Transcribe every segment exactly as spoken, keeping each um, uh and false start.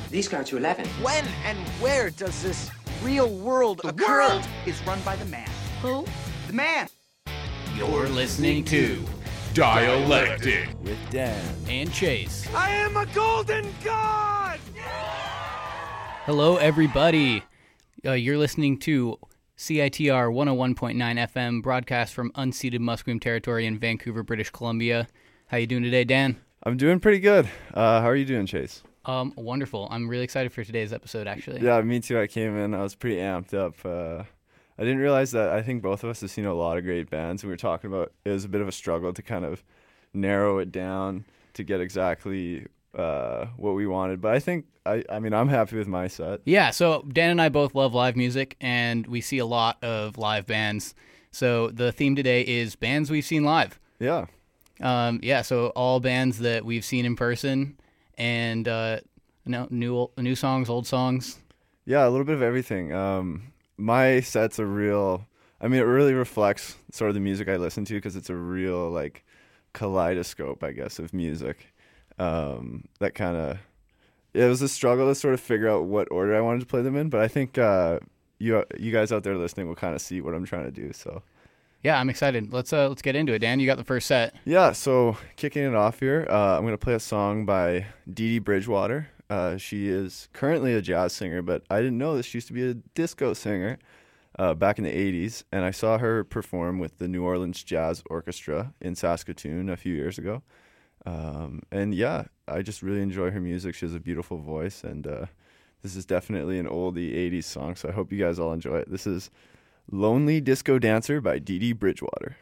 These go to eleven. When and where does this real world The occur? world is run by the man. Who? The man. You're listening to Dialectic with Dan and Chase. I am a golden god! Hello, everybody. Uh, you're listening to C I T R one oh one point nine F M, broadcast from unceded Musqueam territory in Vancouver, British Columbia. How you doing today, Dan? I'm doing pretty good. Uh, how are you doing, Chase? Um, wonderful. I'm really excited for today's episode, actually. Yeah, me too. I came in. I was pretty amped up. Uh, I didn't realize that I think both of us have seen a lot of great bands. We were talking about it was a bit of a struggle to kind of narrow it down to get exactly uh, what we wanted. But I think, I, I mean, I'm happy with my set. Yeah, so Dan and I both love live music, and we see a lot of live bands. So the theme today is bands we've seen live. Yeah. Um, yeah, so all bands that we've seen in person, and uh, no, new new songs, old songs. Yeah, a little bit of everything. Um, my set's a real, I mean, it really reflects sort of the music I listen to because it's a real, like, kaleidoscope, I guess, of music. Um, that kind of, it was a struggle to sort of figure out what order I wanted to play them in, but I think uh, you you guys out there listening will kind of see what I'm trying to do, so. Yeah, I'm excited. Let's uh, let's get into it. Dan, you got the first set. Yeah, so kicking it off here, uh, I'm going to play a song by Dee Dee Bridgewater. Uh, she is currently a jazz singer, but I didn't know this. She used to be a disco singer uh, back in the eighties, and I saw her perform with the New Orleans Jazz Orchestra in Saskatoon a few years ago. Um, and yeah, I just really enjoy her music. She has a beautiful voice, and uh, this is definitely an oldie eighties song, so I hope you guys all enjoy it. This is Lonely Disco Dancer by Dee Dee Bridgewater.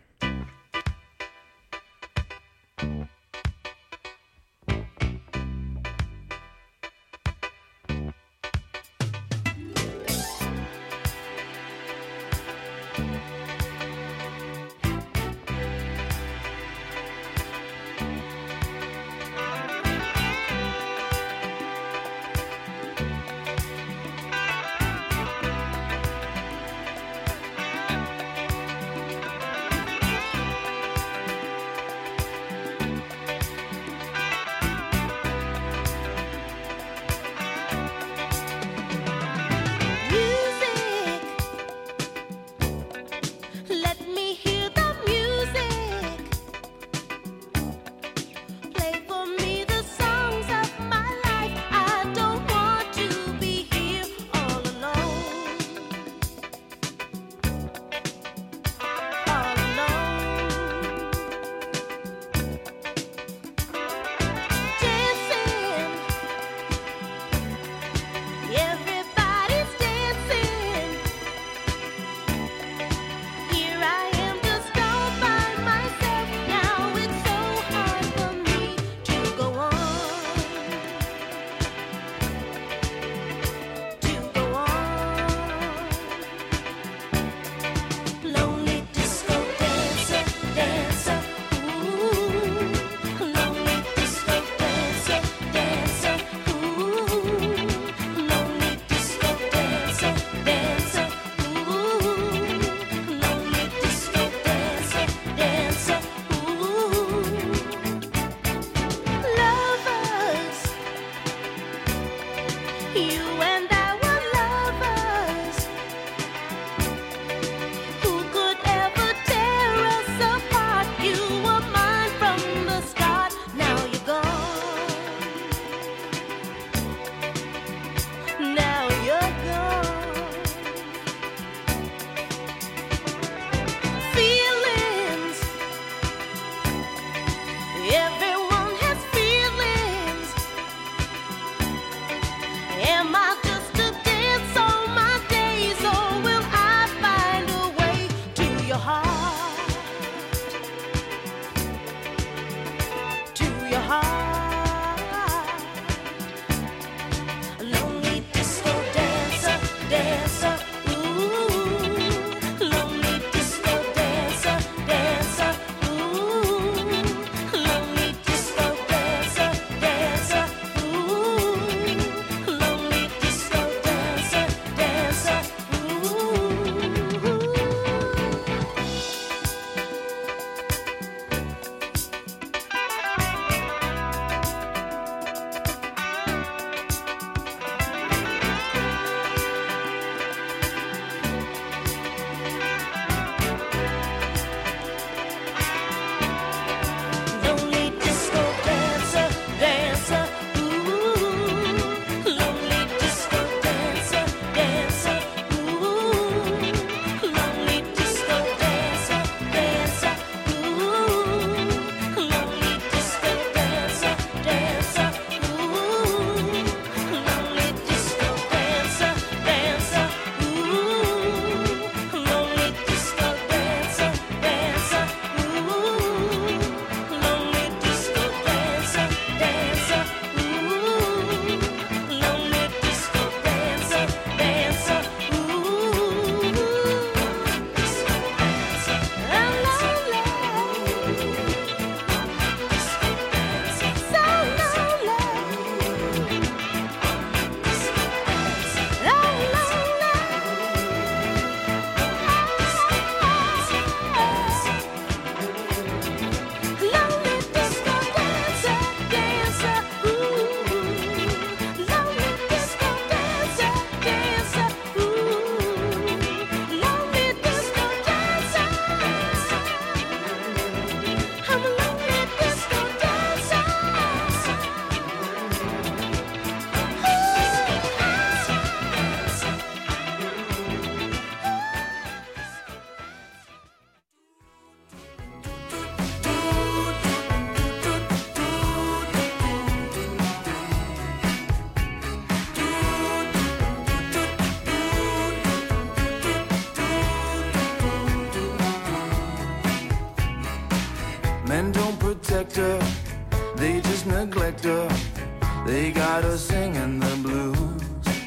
They got us singing the blues.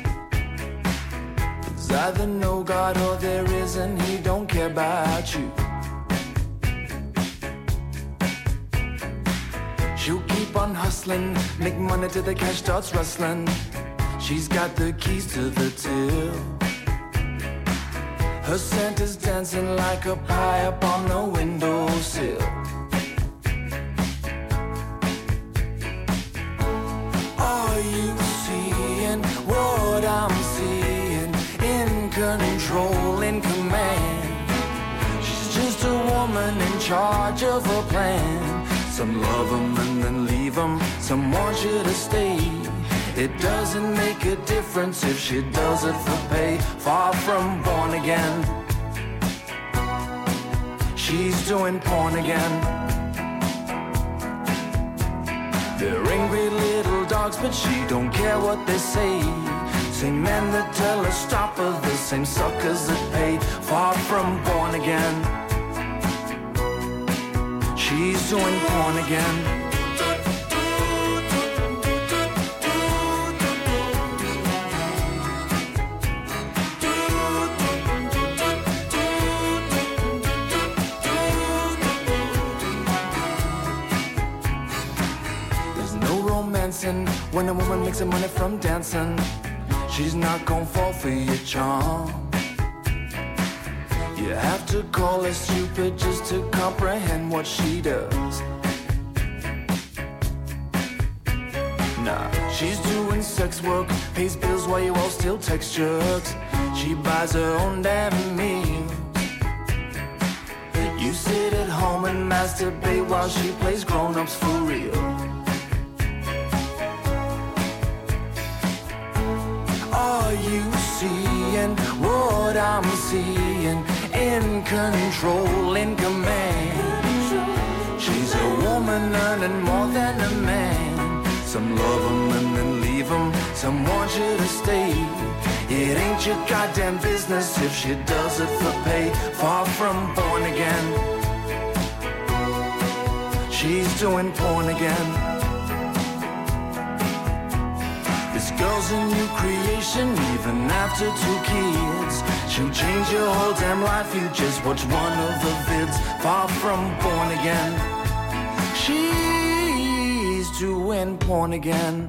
There's either no God or there isn't. He don't care about you. She'll keep on hustling, make money till the cash starts rustling. She's got the keys to the till. Her scent is dancing like a pie up on the windowsill. Are you seeing what I'm seeing? In control, in command. She's just a woman in charge of her plan. Some love them and then leave them. Some want you to stay. It doesn't make a difference if she does it for pay. Far from born again. She's doing porn again. They're angry little dogs, but she don't care what they say. Same men that tell her stop are the same suckers that pay. Far from born again. She's doing porn again. When a woman makes her money from dancing, she's not gonna fall for your charm. You have to call her stupid just to comprehend what she does. Nah, she's doing sex work, pays bills while you all still text jerks. She buys her own damn meals. You sit at home and masturbate while she plays grown-ups for real. Are you seeing what I'm seeing? In control, in command. She's a woman earning more than a man. Some love them and then leave them. Some want you to stay. It ain't your goddamn business if she does it for pay. Far from born again. She's doing porn again. This girl's a new creation, even after two kids. She'll change your whole damn life, you just watch one of the vids. Far from born again. She's doing porn again.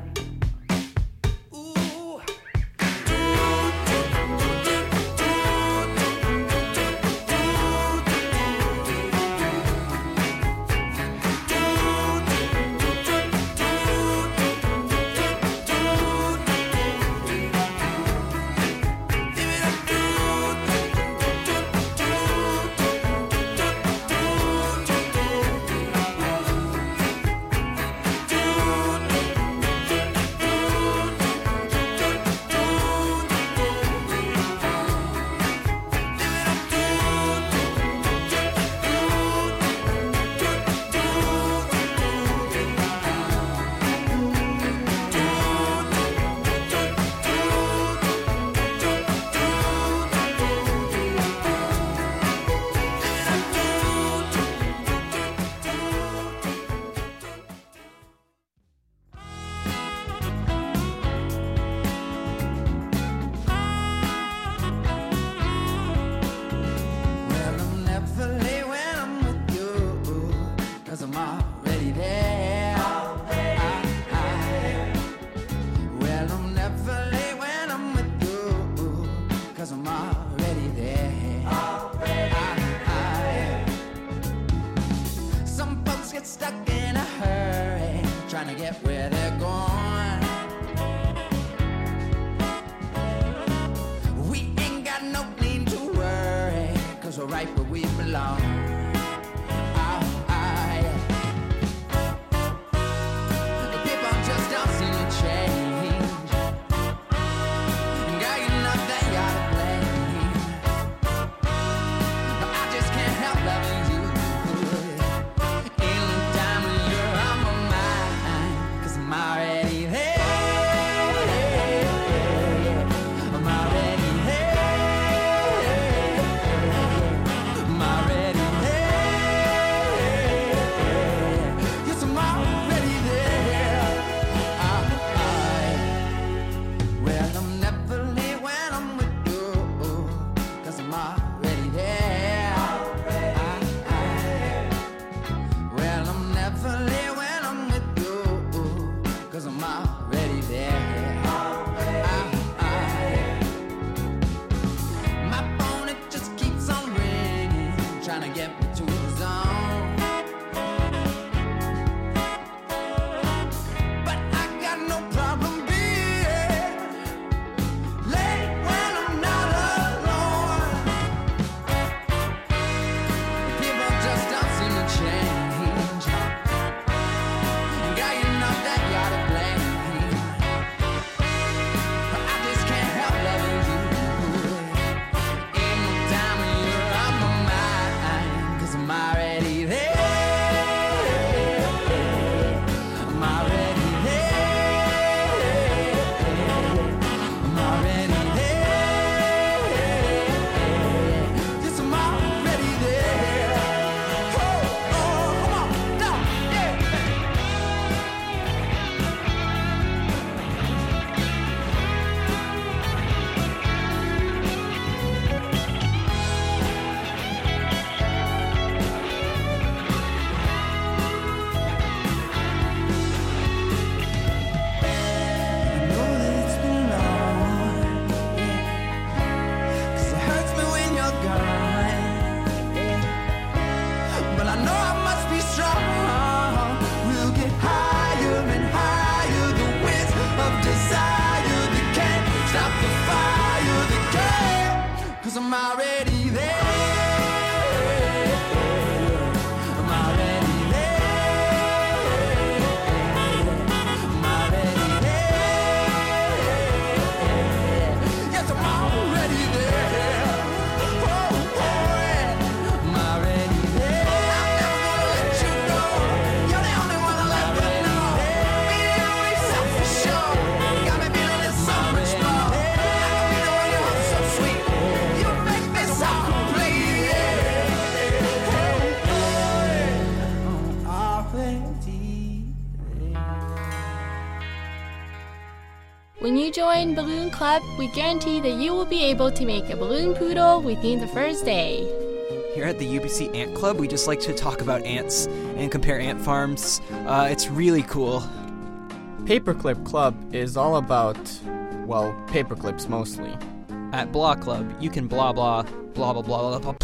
When you join Balloon Club, we guarantee that you will be able to make a balloon poodle within the first day. Here at the U B C Ant Club, we just like to talk about ants and compare ant farms. Uh, it's really cool. Paperclip Club is all about, well, paperclips mostly. At Blah Club, you can blah blah, blah blah blah blah blah.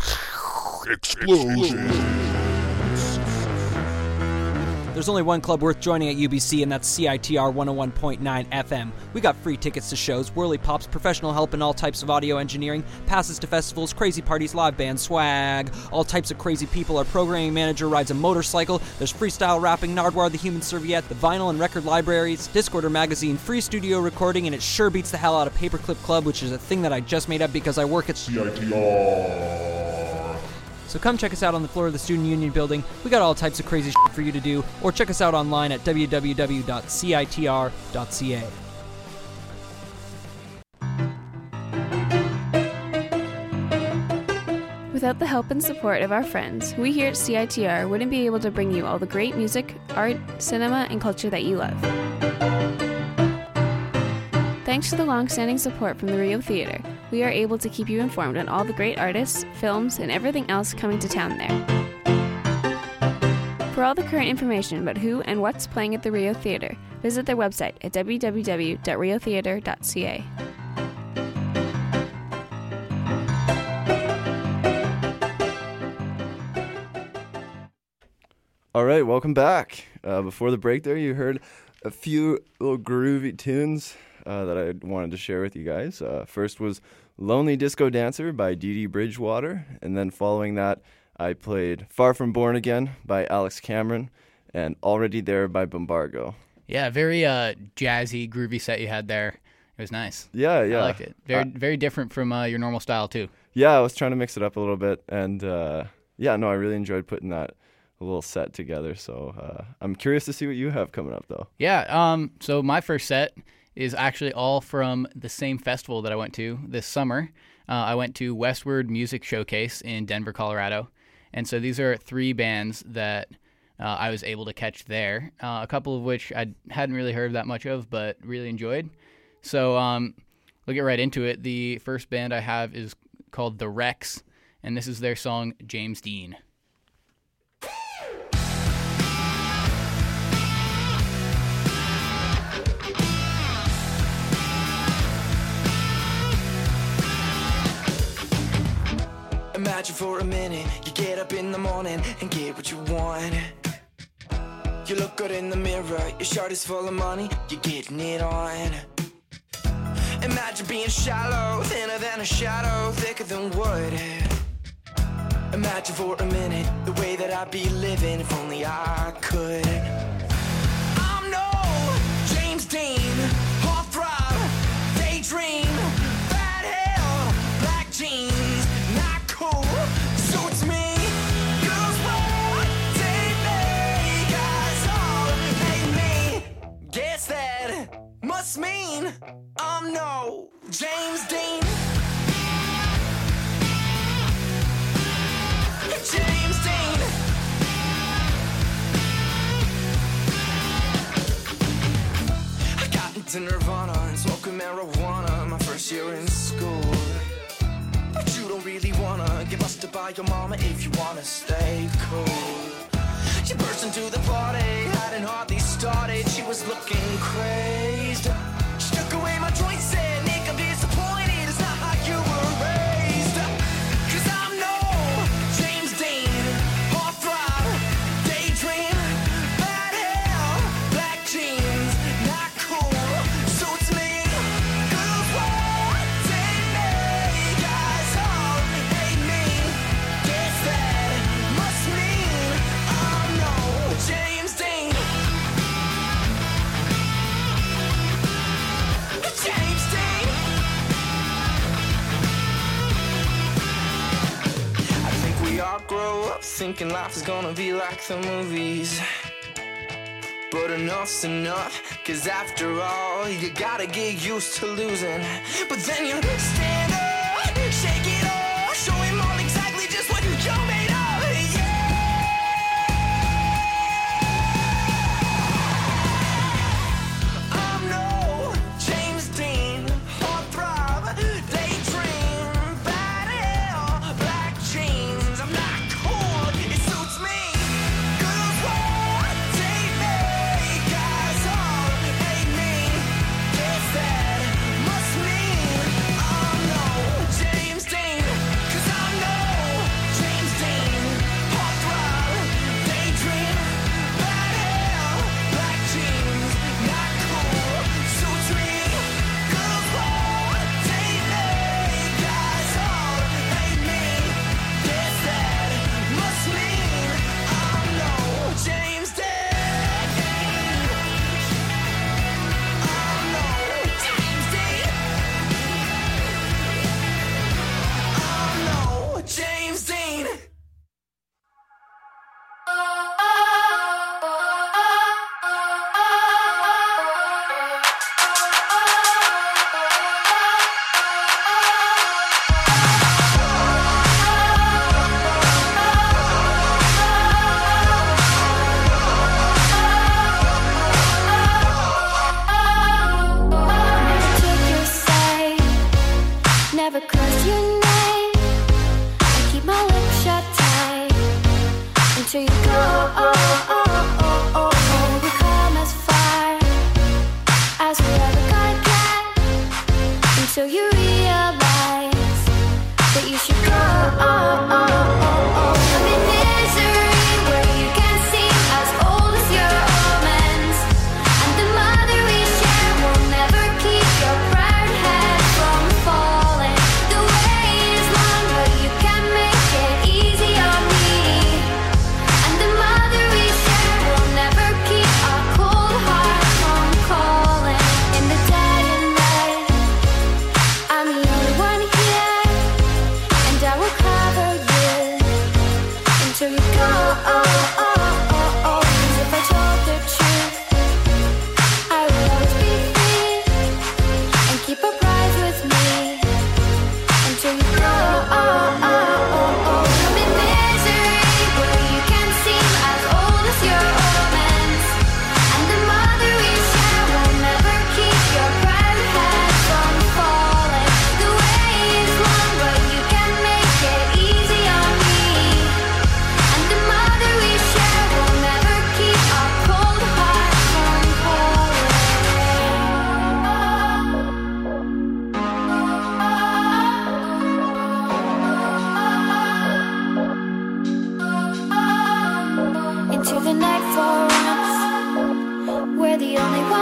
Explosion. There's only one club worth joining at U B C, and that's C I T R one oh one point nine F M. We got free tickets to shows, whirly pops, professional help in all types of audio engineering, passes to festivals, crazy parties, live band, swag, all types of crazy people. Our programming manager rides a motorcycle. There's freestyle rapping, Nardwar the Human Serviette, the vinyl and record libraries, Discorder magazine, free studio recording, and it sure beats the hell out of Paperclip Club, which is a thing that I just made up because I work at C I T R. So come check us out on the floor of the Student Union building. We got all types of crazy shit for you to do, or check us out online at w w w dot c i t r dot c a. Without the help and support of our friends, we here at C I T R wouldn't be able to bring you all the great music, art, cinema, and culture that you love. Thanks to the long-standing support from the Rio Theater, we are able to keep you informed on all the great artists, films, and everything else coming to town there. For all the current information about who and what's playing at the Rio Theater, visit their website at w w w dot rio theater dot c a. All right, welcome back. Uh, before the break there, you heard a few little groovy tunes uh, that I wanted to share with you guys. Uh, first was Lonely Disco Dancer by Dee Dee Bridgewater, and then following that, I played Far From Born Again by Alex Cameron and Already There by Bombargo. Yeah, very uh, jazzy, groovy set you had there. It was nice. Yeah, yeah. I liked it. Very, uh, very different from uh, your normal style, too. Yeah, I was trying to mix it up a little bit, and uh, yeah, no, I really enjoyed putting that little set together, so uh, I'm curious to see what you have coming up, though. Yeah, um, so my first set is actually all from the same festival that I went to this summer. Uh, I went to Westward Music Showcase in Denver, Colorado, and so these are three bands that uh, I was able to catch there, uh, a couple of which I hadn't really heard that much of, but really enjoyed. So um, we'll get right into it. The first band I have is called The Rex, and this is their song, James Dean. Imagine for a minute, you get up in the morning and get what you want. You look good in the mirror, your shirt is full of money, you're getting it on. Imagine being shallow, thinner than a shadow, thicker than wood. Imagine for a minute, the way that I'd be living if only I could. I'm no James Dean, heartthrob, daydream, bad hair, black jeans. Suits me, girls want take me, guys all hate me. Guess that must mean I'm no James Dean. James Dean. I got into Nirvana and smoking marijuana my first year in school. But you don't really wanna get busted by your mama if you wanna stay cool. She burst into the party, hadn't hardly started, she was looking crazed. She took away my joint, said, Nick, I'm disappointed, it's not how you were raised. Cause I'm no James Dean, heartthrob, daydream, bad hair, black jeans, not cool, suits me, girls want take me, guys all hate me, guess that must mean I'm no James Dean. James Dean. I think we all grow up thinking life is gonna be like the movies. But enough's enough, cause after all, you gotta get used to losing. But then you stand up, shake it off, show him all exactly just what you're made of, yeah! I'm no James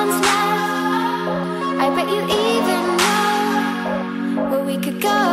hands left. I bet you even know where we could go.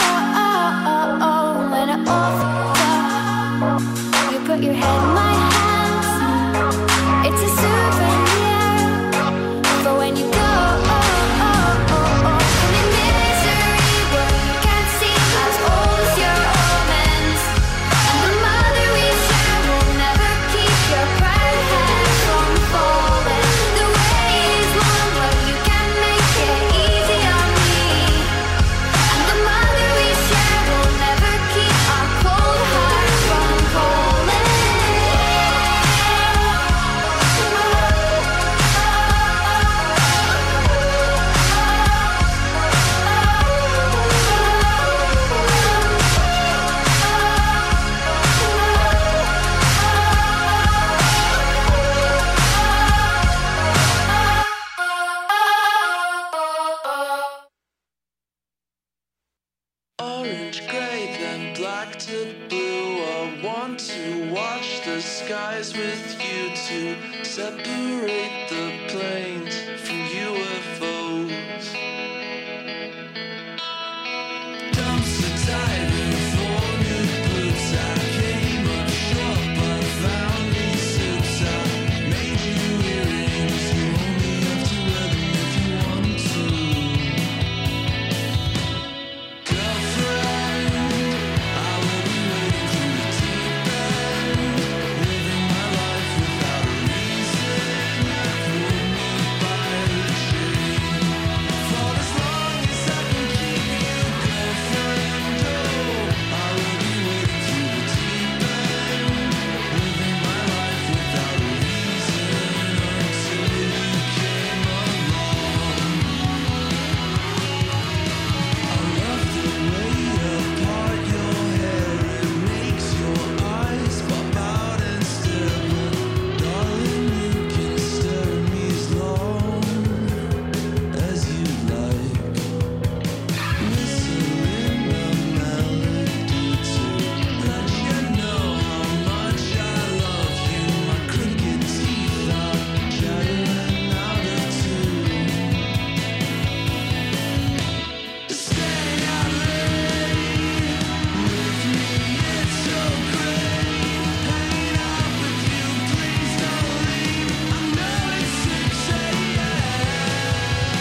When I off, you put your head in my hands. It's a souvenir for when you go. In a misery where you can't see as old as your omens, and the mother we share will never keep your proud head from falling. The way is long, but you can make it easy on me, and the mother we share will never keep our cold heart from falling. Orange, grey, then black to blue. I want to watch the skies with you to separate the planes from U F Os. Dumpster diving for new boots. I came up short but found these suits. I made you earrings. You only have to wear them if you want to. Girlfriend, I will be waiting through the deep end, living my life without a reason. Pull me by the chain for as long as I can keep you, girlfriend. Oh, I will be waiting through the deep end, living my life without a reason until you came along. I love the way you part your hair. It makes your eyes pop out and stare. But darling, you can stare at me as long as you like. Whistling a melody to let you know how much I love you. My crooked teeth are chattering out of tune. Stay out late with me, it's so great. Hanging out with you, please don't leave. I know it's six a.m.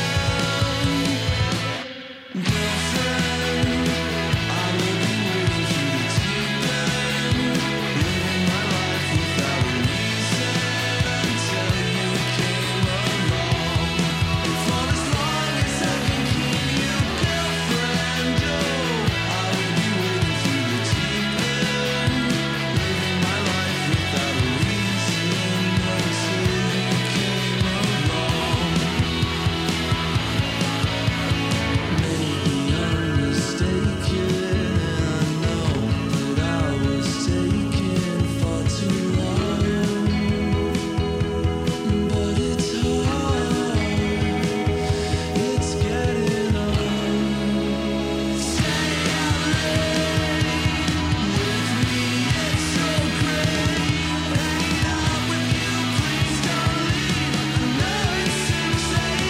Girlfriend, I will be waiting through the deep end, living my life without a reason until you came along. For as long as I can keep you, girlfriend, oh, I will be waiting through the deep end, living my life without a reason until you came along. Maybe I'm mistaken, I know that I was taken far too long, but it's hard, it's getting on. Stay out late with me, it's so great. Hanging out with you, please don't leave. I know it's six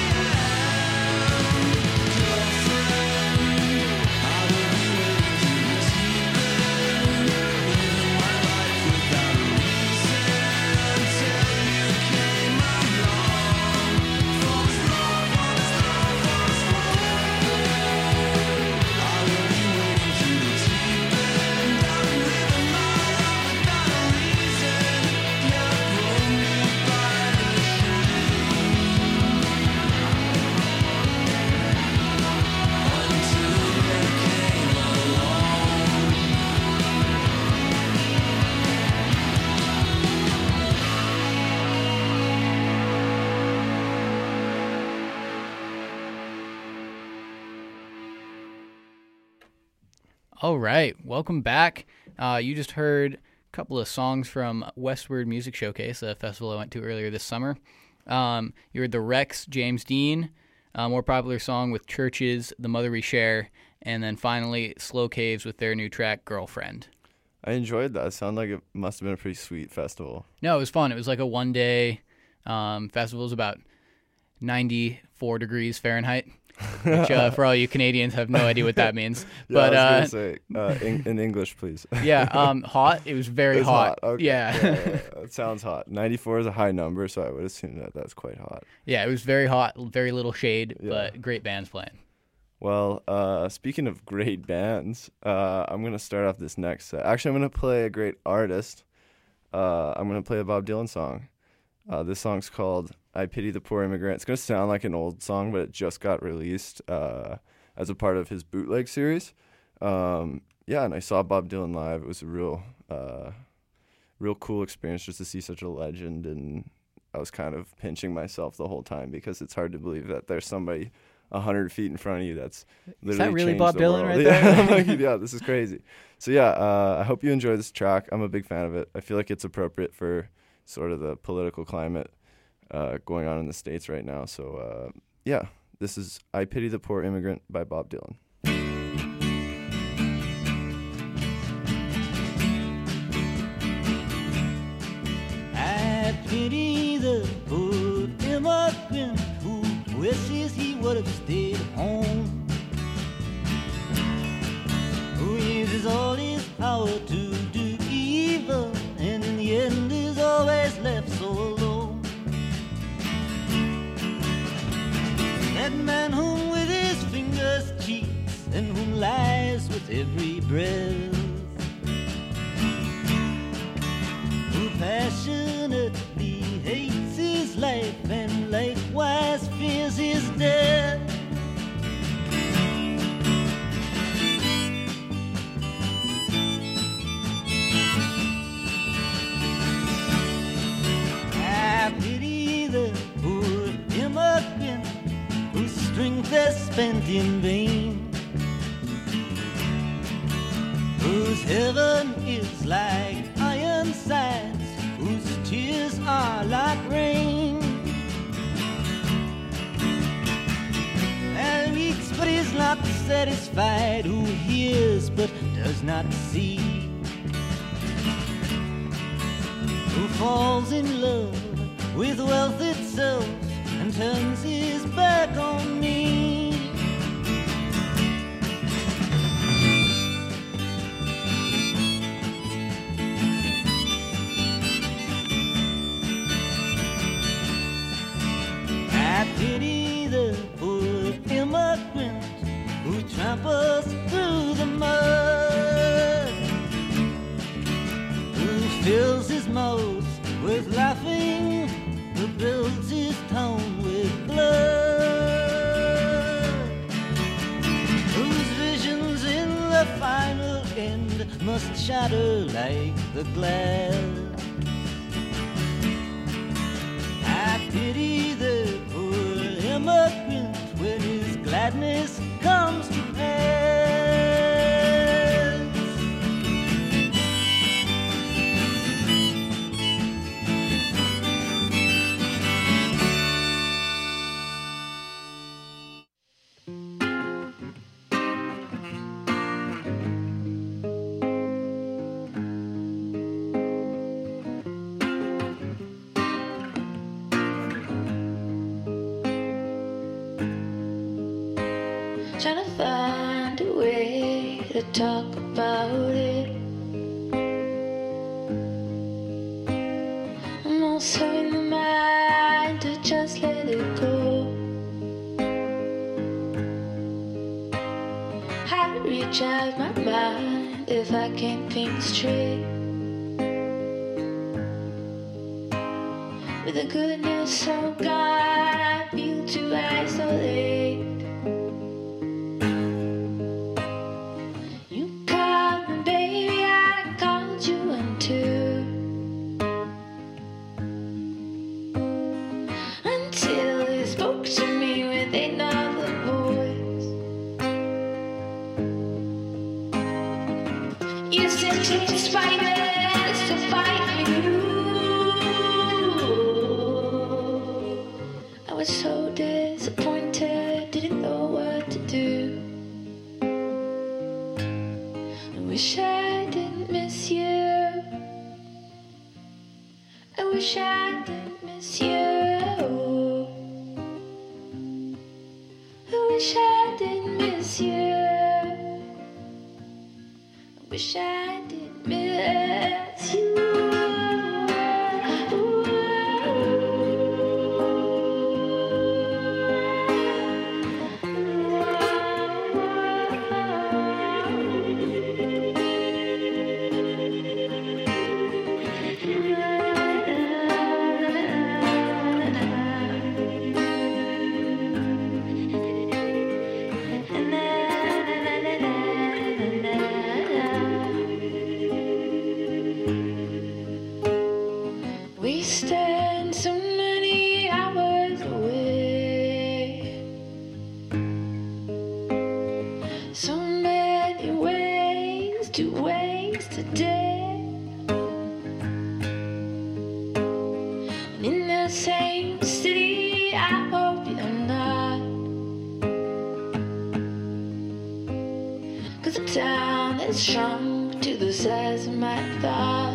a.m. Girlfriend, I will be waiting through the deep end, living my life without a reason until you came along. For as long, for as long, for as long, I will be waiting through the deep end. I'm living my life without a reason. Yeah, pull me by the until you came along. All right, welcome back. Uh, you just heard a couple of songs from Westward Music Showcase, a festival I went to earlier this summer. Um, you heard the Rex, James Dean, a more popular song with Churches, The Mother We Share, and then finally Slow Caves with their new track, Girlfriend. I enjoyed that. It sounded like it must have been a pretty sweet festival. No, it was fun. It was like a one-day um, festival. It was about ninety-four degrees Fahrenheit. Which, uh, for all you Canadians, have no idea what that means. Yeah, but I uh, was gonna say, uh, in, in English, please. yeah, um, hot. It was very It's hot. hot. Okay. Yeah. yeah, yeah, yeah. It sounds hot. ninety-four is a high number, so I would assume that that's quite hot. Yeah, it was very hot, very little shade, Yeah. but great bands playing. Well, uh, speaking of great bands, uh, I'm going to start off this next set. Actually, I'm going to play a great artist. Uh, I'm going to play a Bob Dylan song. Uh, this song's called I Pity the Poor Immigrant. It's going to sound like an old song, but it just got released uh, as a part of his bootleg series. Um, yeah, and I saw Bob Dylan live. It was a real, uh, real cool experience just to see such a legend, and I was kind of pinching myself the whole time because it's hard to believe that there's somebody a hundred feet in front of you that's literally Is that really changed Bob the Dylan world. right Yeah, there? I'm like, yeah, this is crazy. So yeah, uh, I hope you enjoy this track. I'm a big fan of it. I feel like it's appropriate for sort of the political climate uh, going on in the States right now. So uh, yeah, this is I Pity the Poor Immigrant by Bob Dylan. I pity the poor immigrant who wishes he would have stayed home, who uses all his power to do evil, and in the end is always left so alone. That man whom with his fingers cheats, and whom lies with every breath, who passionately hates his life and likewise fears his death. I pity the poor immigrant whose strength is spent in vain, whose heaven is like iron sides, whose tears are like rain. And weeps but is not satisfied, who hears but does not see, who falls in love with wealth itself and turns his back on me. I pity the poor immigrant who tramples through the mud, who fills his mouth with laughing, who builds his town with blood, whose visions in the final end must shatter like the glass. I pity the poor immigrant when his gladness comes to pass. Trying to find a way to talk about it. I'm also in the mind to just let it go. How to reach out my mind if I can't think straight. With the goodness so gone, I feel to isolate. You called me, baby, I called you one too. Until you spoke to me with another voice. You said to spite us to fight you. I was so disappointed, didn't know what to do. I wish I didn't miss you. I wish I didn't miss you. wish I didn't miss you. I wish I didn't miss you. We stand so many hours away, so many ways to waste a day, and in the same city I hope you're not, 'cause the town has shrunk to the size of my thoughts.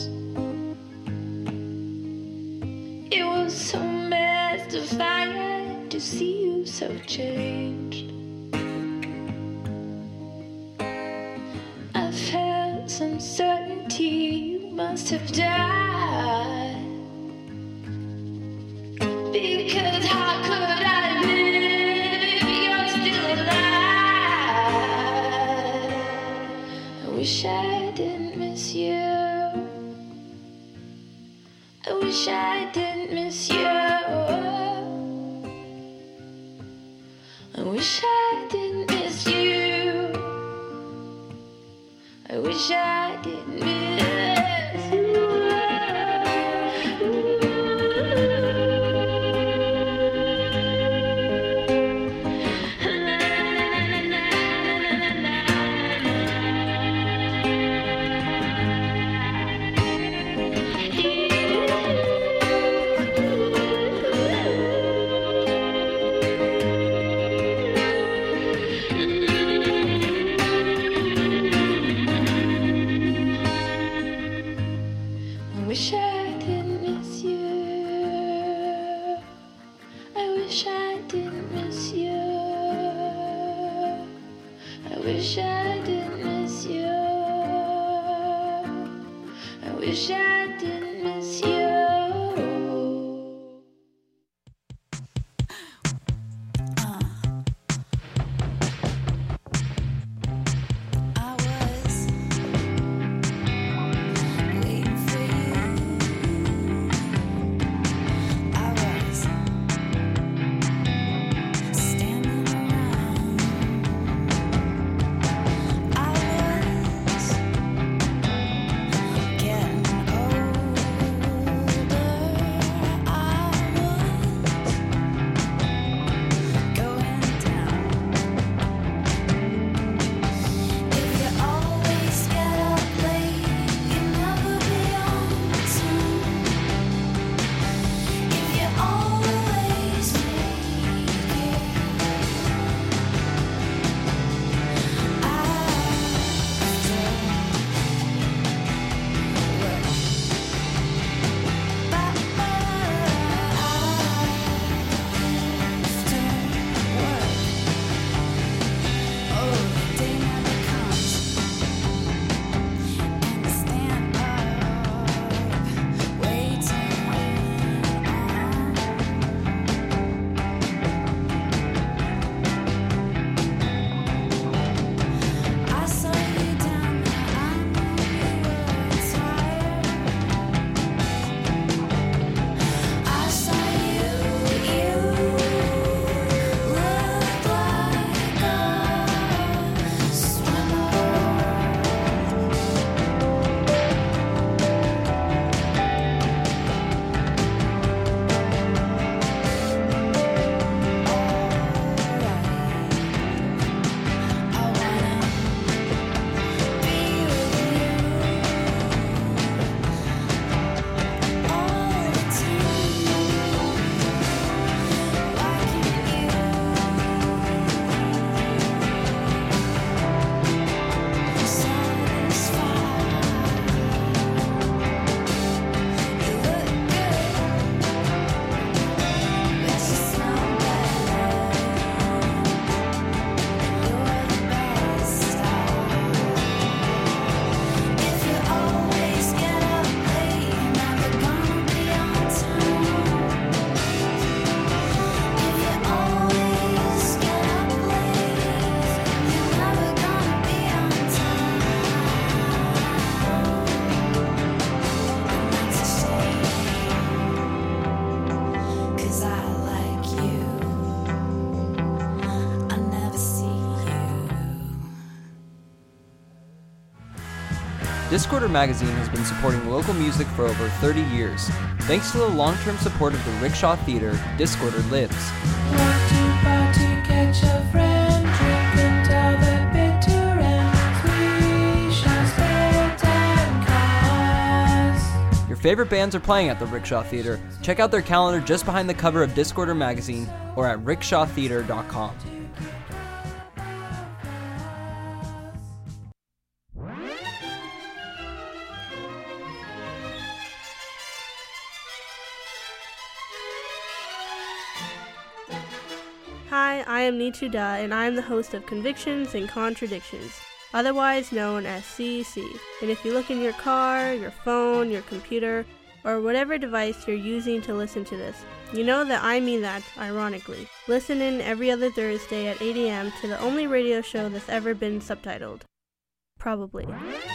It was so mystifying to see you so changed. I felt some certainty you must have died, because how could I live if you're still alive? I wish I didn't miss you. I wish I didn't miss you. I wish I didn't miss you. I wish I didn't miss you. I wish I didn't miss you. I wish I didn't miss you. I wish I didn't miss you. I wish I didn't miss you. Getting Discorder Magazine has been supporting local music for over thirty years. Thanks to the long-term support of the Rickshaw Theater, Discorder lives. Want to party, catch a friend, drink until the bitter ends. We shall spend time cause. Your favorite bands are playing at the Rickshaw Theater. Check out their calendar just behind the cover of Discorder Magazine or at rickshaw theater dot com. Hi, I am Nitu Da, and I am the host of Convictions and Contradictions, otherwise known as C E C. And if you look in your car, your phone, your computer, or whatever device you're using to listen to this, you know that I mean that, ironically. Listen in every other Thursday at eight a.m. to the only radio show that's ever been subtitled. Probably.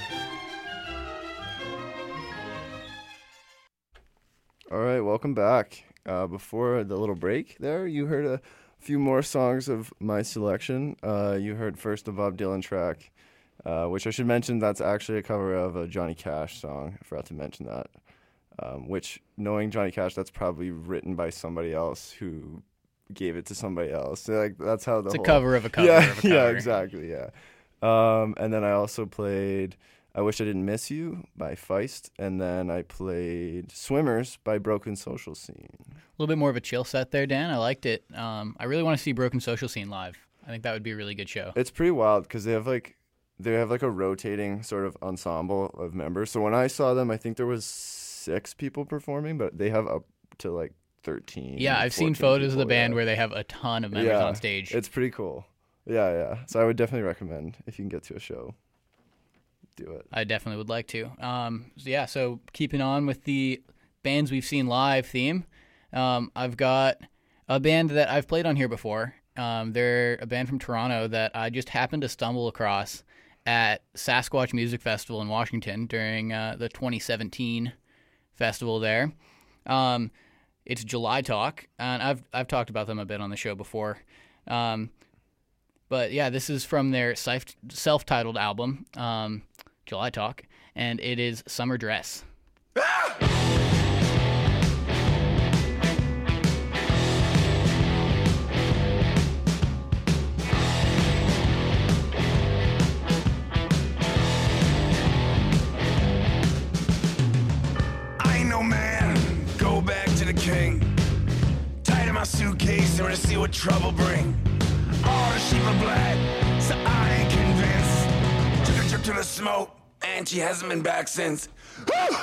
All right, welcome back. Uh, before the little break there, you heard a few more songs of my selection. Uh, you heard first the Bob Dylan track, uh, which I should mention that's actually a cover of a Johnny Cash song. I forgot to mention that. Um, which, knowing Johnny Cash, that's probably written by somebody else who gave it to somebody else. So, like, that's how the It's a whole, cover of a cover yeah, of a cover. Yeah, exactly, yeah. Um, and then I also played I Wish I Didn't Miss You by Feist, and then I played Swimmers by Broken Social Scene. A little bit more of a chill set there, Dan. I liked it. Um, I really want to see Broken Social Scene live. I think that would be a really good show. It's pretty wild because they have like they have like a rotating sort of ensemble of members. So when I saw them, I think there was six people performing, but they have up to like thirteen. Yeah, I've seen photos of the band yeah. where they have a ton of members yeah, on stage. It's pretty cool. Yeah, yeah. So I would definitely recommend if you can get to a show. Do it. I definitely would like to. Um, so yeah, so keeping on with the bands we've seen live theme, um, I've got a band that I've played on here before. Um, they're a band from Toronto that I just happened to stumble across at Sasquatch Music Festival in Washington during uh, the twenty seventeen festival there. Um, it's July Talk, and I've I've talked about them a bit on the show before. Um, but yeah, this is from their self-titled album, um, July Talk, and it is Summer Dress. I ain't no man, go back to the king. Tighten my suitcase, I'm gonna see what trouble bring. All the sheep are black, so I ain't convinced. Took a trip to the smoke, and she hasn't been back since. Woo!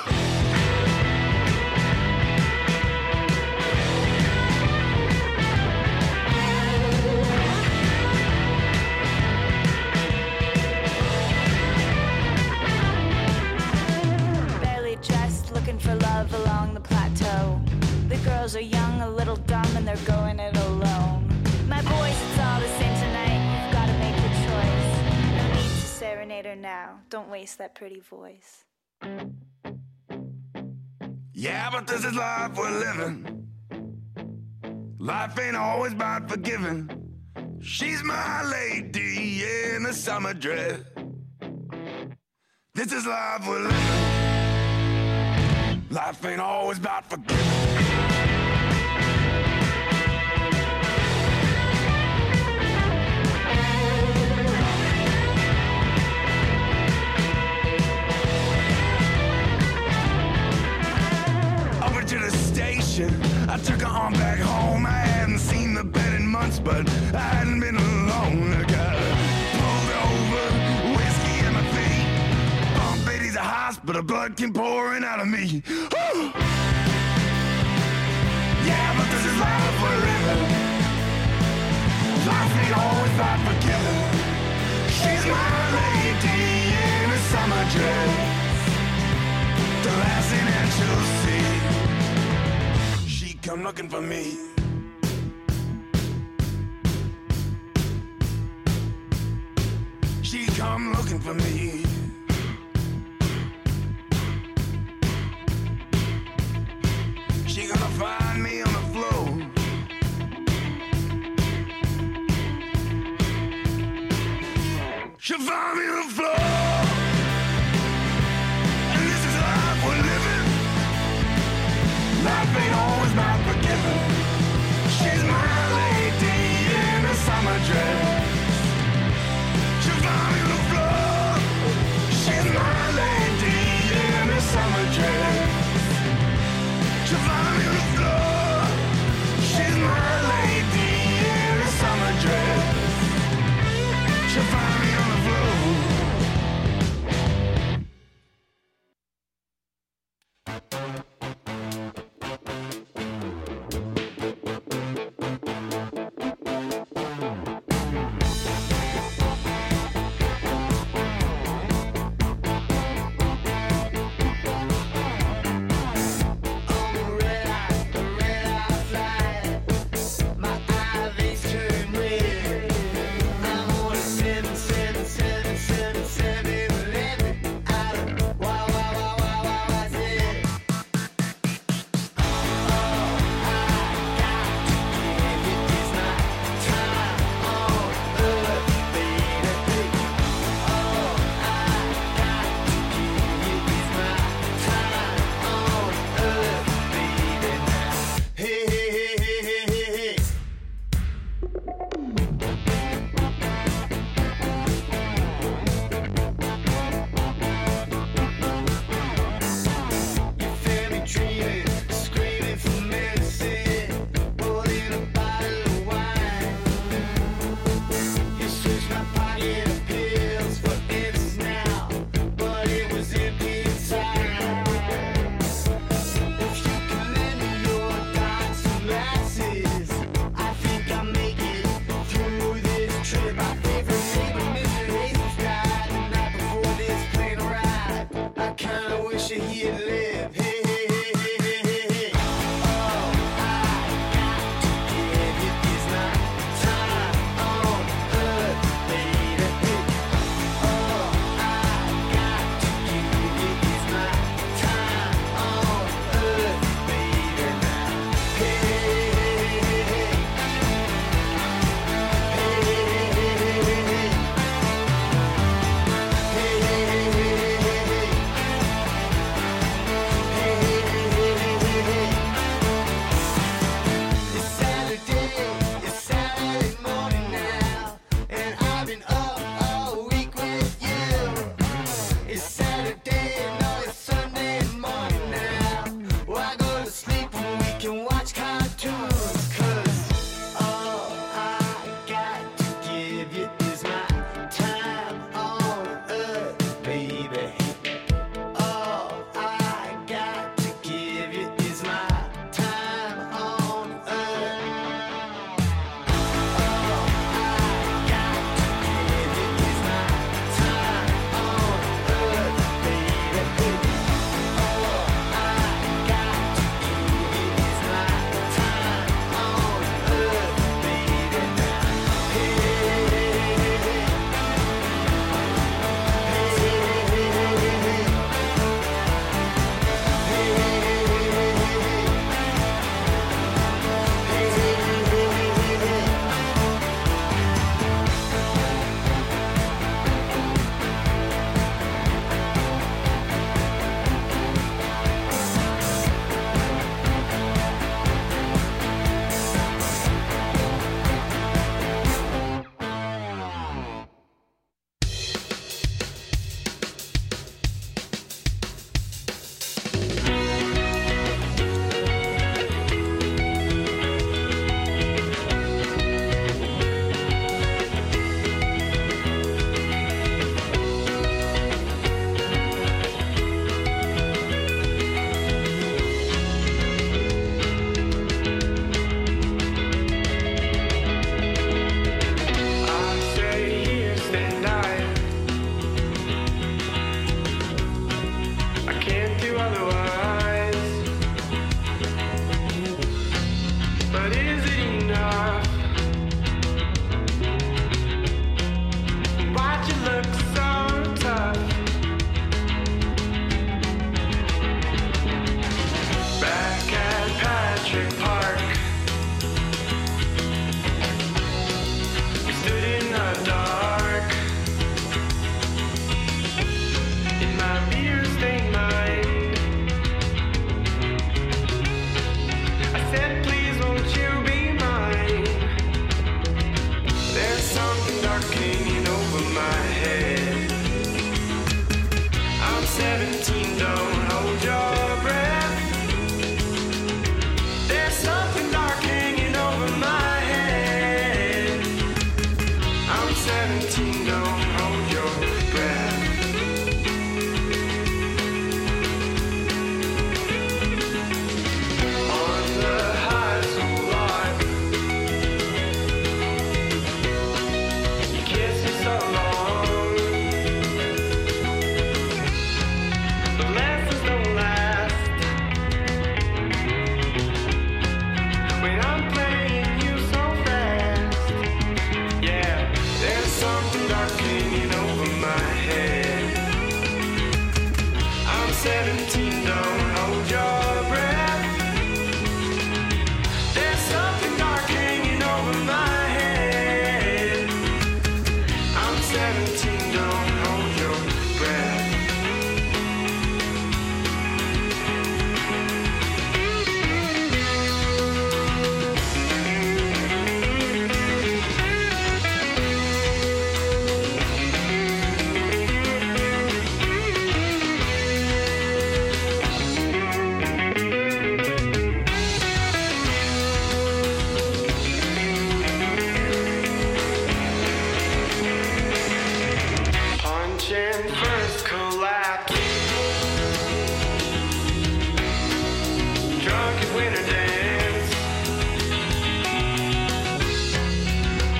Barely dressed, looking for love along the plateau. The girls are young, a little dumb, and they're going it alone. My boys, it's all the same tonight. You've got to make your choice. No need to serenade her now. Don't waste that pretty voice. Yeah, but this is life we're living. Life ain't always about forgiving. She's my lady in a summer dress. This is life we're living. Life ain't always about forgiving. Over to the station, I took her on back home. I hadn't seen the bed in months, but I hadn't been alone. I got pulled over, whiskey in my feet. Bump Betty's a hospital, blood came pouring out of me. Woo! Yeah, but this is life we're living. Life ain't always about forgiving. She's my lady in a summer dress. The last thing that you'll see, she come looking for me. She come looking for me. She gonna find me on the floor. She'll find me on the floor.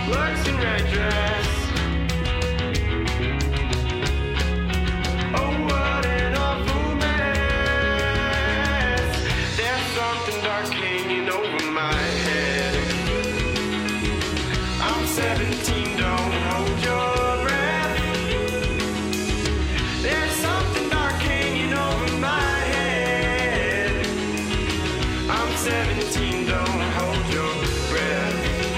looks in red dress. Oh, what an awful mess. There's something dark hanging over my head. I'm seventeen, don't hold your breath. There's something dark hanging over my head. I'm seventeen, don't hold your breath.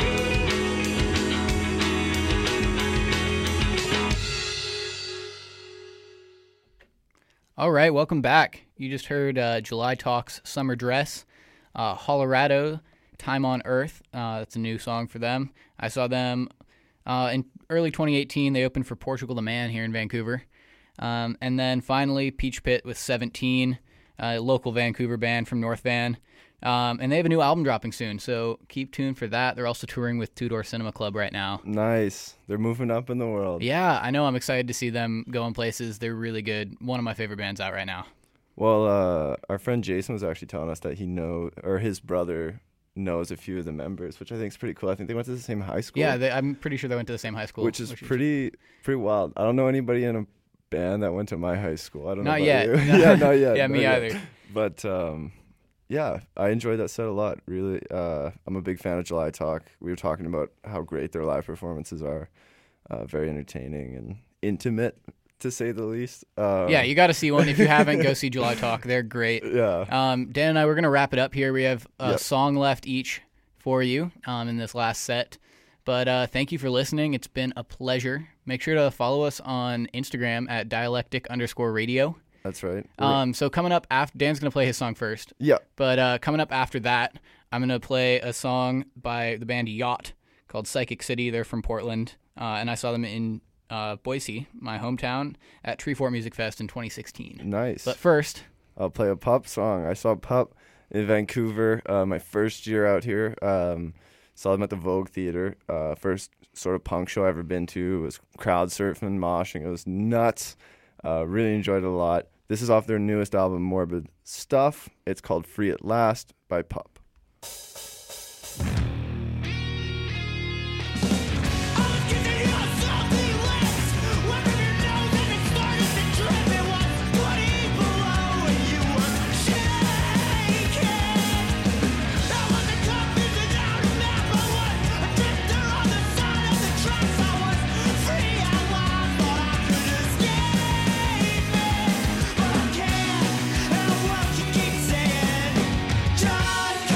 All right, welcome back. You just heard uh, July Talk's Summer Dress, uh, Hollerado, Time on Earth. Uh, that's a new song for them. I saw them uh, in early twenty eighteen. They opened for Portugal the Man here in Vancouver. Um, and then finally, Peach Pit with seventeen, a local Vancouver band from North Van. Um, and they have a new album dropping soon, so keep tuned for that. They're also touring with Two Door Cinema Club right now. Nice. They're moving up in the world. Yeah, I know. I'm excited to see them go in places. They're really good. One of my favorite bands out right now. Well, uh, our friend Jason was actually telling us that he know, or his brother knows a few of the members, which I think is pretty cool. I think they went to the same high school. Yeah, they, I'm pretty sure they went to the same high school. Which is which pretty is... pretty wild. I don't know anybody in a band that went to my high school. I don't not know yet. You. yeah, not yet. yeah, not me yet. either. But um, yeah, I enjoyed that set a lot. Really, uh, I'm a big fan of July Talk. We were talking about how great their live performances are. Uh, very entertaining and intimate, to say the least. Um, yeah, you got to see one. If you haven't, go see July Talk. They're great. Yeah. Um, Dan and I, we're going to wrap it up here. We have a yep. song left each for you um, in this last set. But uh, thank you for listening. It's been a pleasure. Make sure to follow us on Instagram at dialectic underscore radio. That's right. Um, so coming up after, Dan's going to play his song first. Yeah. But uh, coming up after that, I'm going to play a song by the band Yacht called Psychic City. They're from Portland. Uh, and I saw them in uh, Boise, my hometown, at Treefort Music Fest in twenty sixteen. Nice. But first, I'll play a Pup song. I saw Pup in Vancouver uh, my first year out here. Um, saw them at the Vogue Theater. Uh, first sort of punk show I ever been to. It was crowd surfing, moshing. It was nuts. Uh, really enjoyed it a lot. This is off their newest album, Morbid Stuff. It's called Free at Last by Pup. Just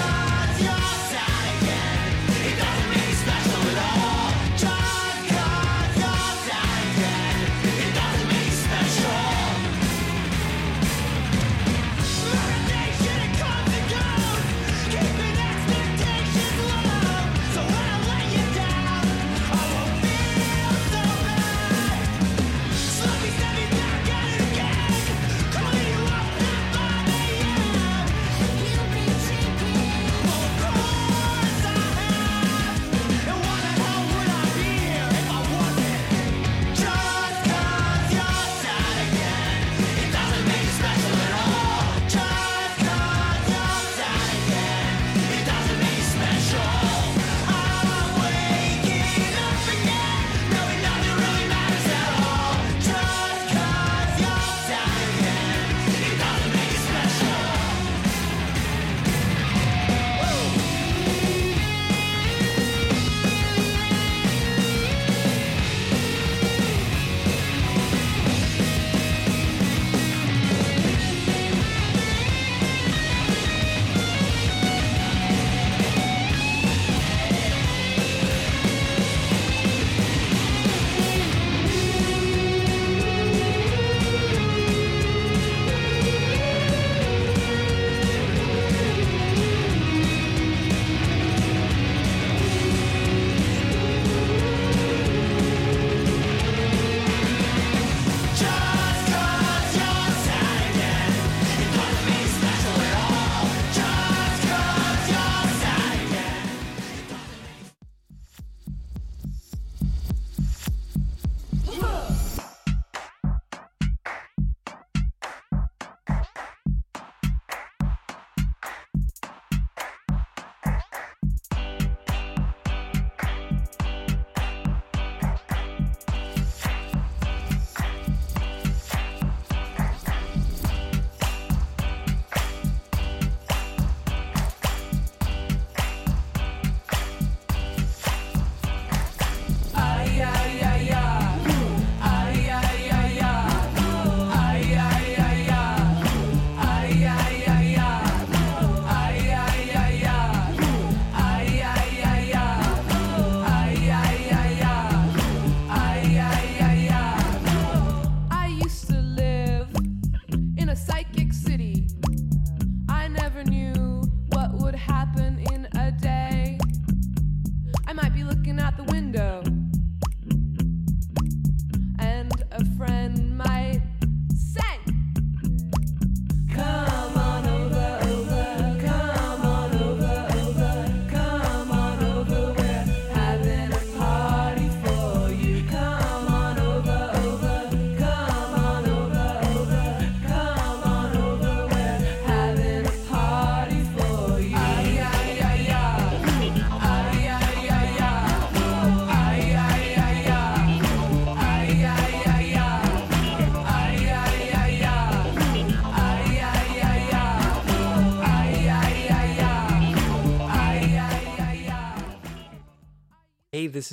out the window.